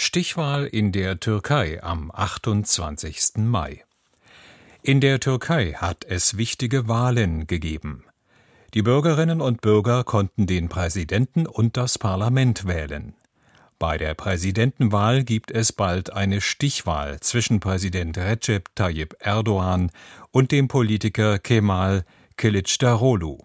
Stichwahl in der Türkei am 28. Mai. In der Türkei hat es wichtige Wahlen gegeben. Die Bürgerinnen und Bürger konnten den Präsidenten und das Parlament wählen. Bei der Präsidentenwahl gibt es bald eine Stichwahl zwischen Präsident Recep Tayyip Erdoğan und dem Politiker Kemal Kılıçdaroğlu.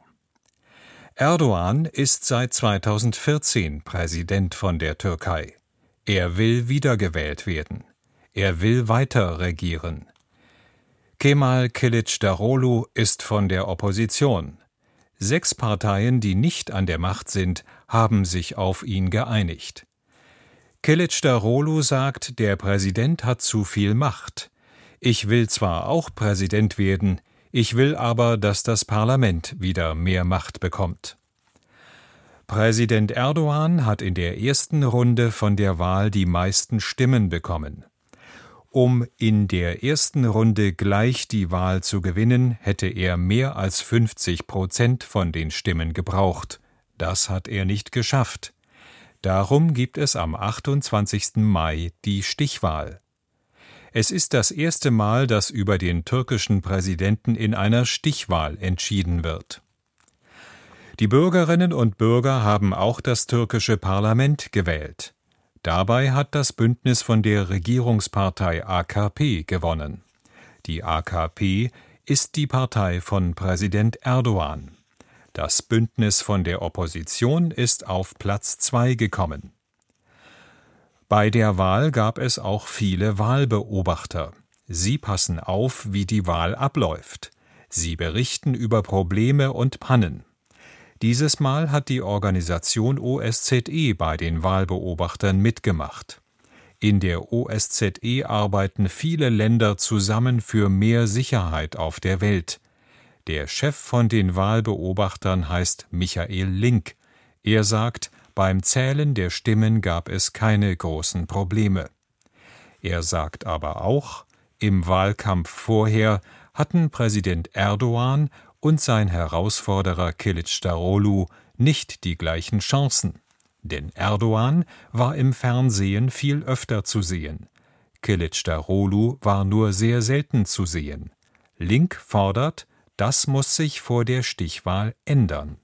Erdoğan ist seit 2014 Präsident von der Türkei. Er will wiedergewählt werden. Er will weiter regieren. Kemal Kılıçdaroğlu ist von der Opposition. 6 Parteien, die nicht an der Macht sind, haben sich auf ihn geeinigt. Kılıçdaroğlu sagt, der Präsident hat zu viel Macht. Ich will zwar auch Präsident werden, ich will aber, dass das Parlament wieder mehr Macht bekommt. Präsident Erdoğan hat in der ersten Runde von der Wahl die meisten Stimmen bekommen. Um in der ersten Runde gleich die Wahl zu gewinnen, hätte er mehr als 50% von den Stimmen gebraucht. Das hat er nicht geschafft. Darum gibt es am 28. Mai die Stichwahl. Es ist das erste Mal, dass über den türkischen Präsidenten in einer Stichwahl entschieden wird. Die Bürgerinnen und Bürger haben auch das türkische Parlament gewählt. Dabei hat das Bündnis von der Regierungspartei AKP gewonnen. Die AKP ist die Partei von Präsident Erdoğan. Das Bündnis von der Opposition ist auf Platz 2 gekommen. Bei der Wahl gab es auch viele Wahlbeobachter. Sie passen auf, wie die Wahl abläuft. Sie berichten über Probleme und Pannen. Dieses Mal hat die Organisation OSZE bei den Wahlbeobachtern mitgemacht. In der OSZE arbeiten viele Länder zusammen für mehr Sicherheit auf der Welt. Der Chef von den Wahlbeobachtern heißt Michael Link. Er sagt, beim Zählen der Stimmen gab es keine großen Probleme. Er sagt aber auch, im Wahlkampf vorher hatten Präsident Erdoğan und sein Herausforderer Kılıçdaroğlu nicht die gleichen Chancen. Denn Erdoğan war im Fernsehen viel öfter zu sehen. Kılıçdaroğlu war nur sehr selten zu sehen. Link fordert, das muss sich vor der Stichwahl ändern.